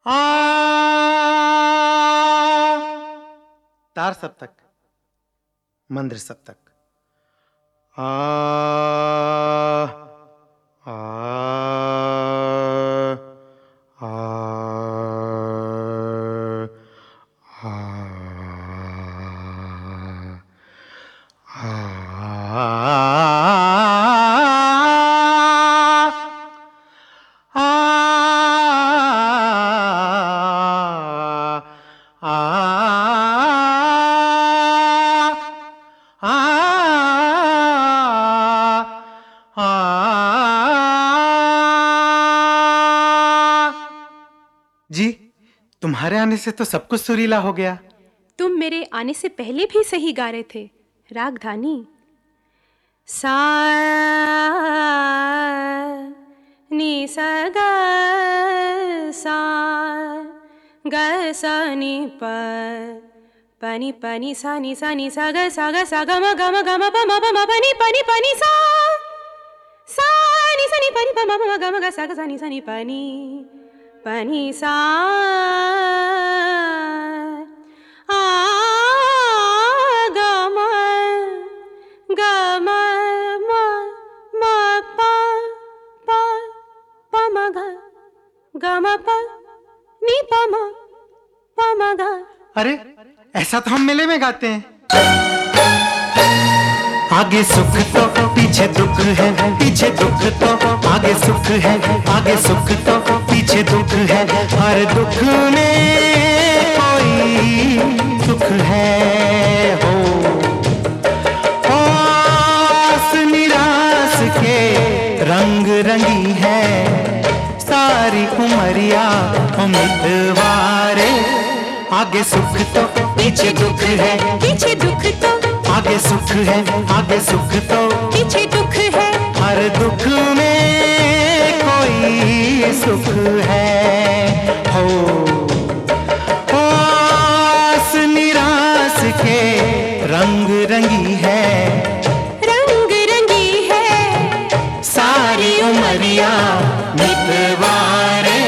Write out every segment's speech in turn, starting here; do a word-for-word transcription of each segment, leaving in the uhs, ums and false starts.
आ तार सप्तक, मंद्र सप्तक। आ आ आ जी, तुम्हारे आने से तो सब कुछ सुरीला हो गया। तुम मेरे आने से पहले भी सही गा रहे थे। रागधानी सा नी सा ग सा ग सा नी प प नी प नी सा नी सा नी सा ग सा ग सा ग म ग म ग म प म प म प नी प नी प नी सा सा नी सा नी प नी प म प म ग म ग सा ग सा नी सा नी प नी प नी सा आ ग म ग म म म प प प म ग ग म प नी प म प म ग। अरे ऐसा तो हम मेले में गाते हैं। आगे सुख तो पीछे दुख है, पीछे दुख तो आगे सुख है, आगे सुख तो पीछे दुख है। हर दुख में कोई सुख है हो। आस निराश के रंग रंगी है सारी उमरिया उम्मीदवारे। आगे सुख तो पीछे दुख है, पीछे दुख तो आगे सुख है, आगे सुख तो पीछे दुख है। हर दुख में कोई सुख है हो। आस निराश के रंग रंगी है, रंग रंगी है सारी उमरिया मितवारे।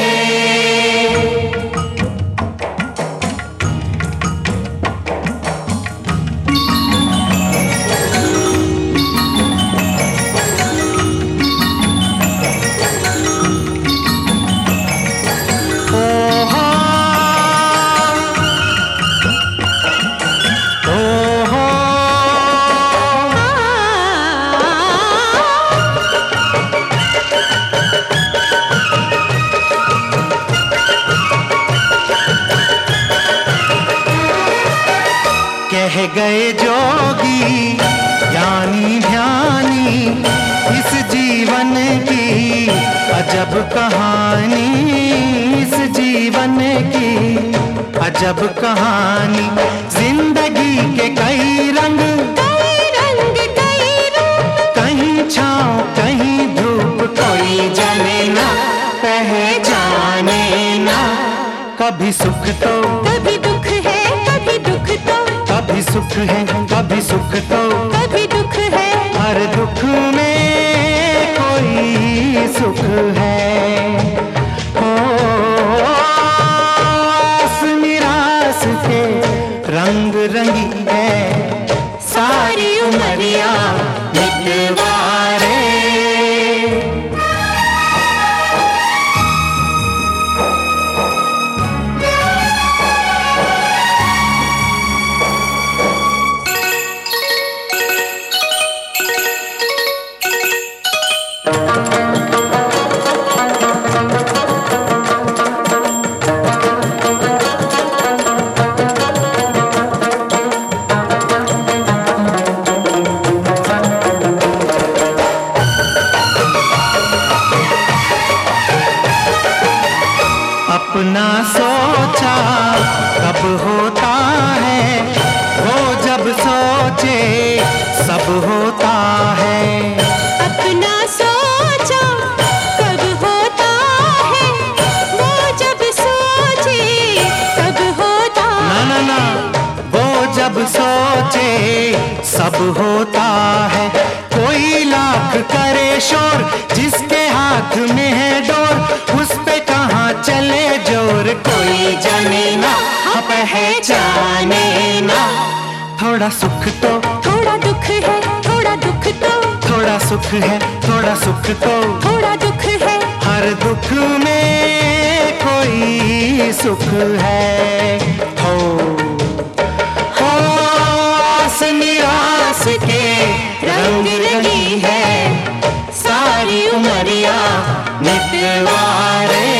कह गए जोगी ज्ञानी ध्यानी इस जीवन की अजब कहानी, इस जीवन की अजब कहानी। जिंदगी के कई रंग, कई रंग कई रूप, कहीं छाँव कहीं धूप, कोई जाने ना पहचाने ना। कभी सुख तो कभी दुख है, कभी दुख तो कभी सुख है, कभी सुख तो कभी दुख है। हर दुख में कोई सुख है हो। आस निराश के रंग रंगी है सारी उमरिया मितवारे। अपना सोचा कब होता है, वो जब सोचे सब होता है। अपना सोचा कब होता है, वो जब सोचे तब होता ना ना ना, वो जब सोचे सब होता है। कोई लाख करे शोर, जिसके हाथ में है डोर उस पे कहाँ चले जो और कोई जाने ना, पहचाने ना। थोड़ा सुख तो थोड़ा दुख है, थोड़ा दुख तो थोड़ा सुख है, थोड़ा सुख तो थोड़ा दुख है। हर दुख में कोई सुख है। हो हो आस निराश के रंग रही है सारी उमरिया मितवारे।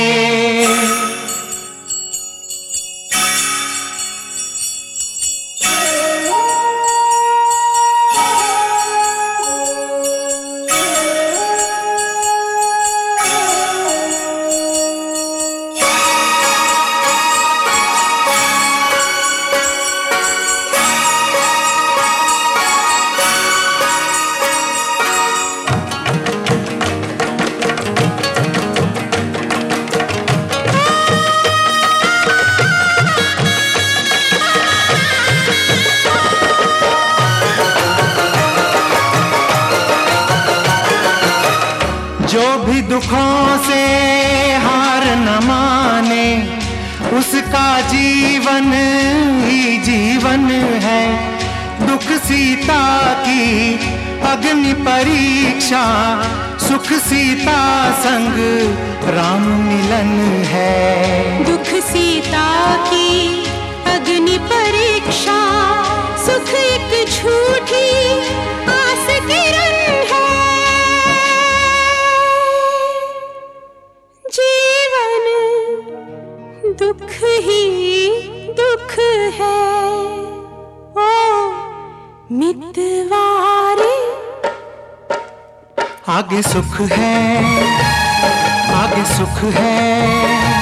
जो भी दुखों से हार न माने उसका जीवन ही जीवन है। दुख सीता की अग्नि परीक्षा, सुख सीता संग राम मिलन है। दुख सीता की अग्नि परीक्षा, सुख एक झूठी आस किरण है। जीवन दुख ही दुख है ओ मितवारे। आगे सुख है, आगे सुख है।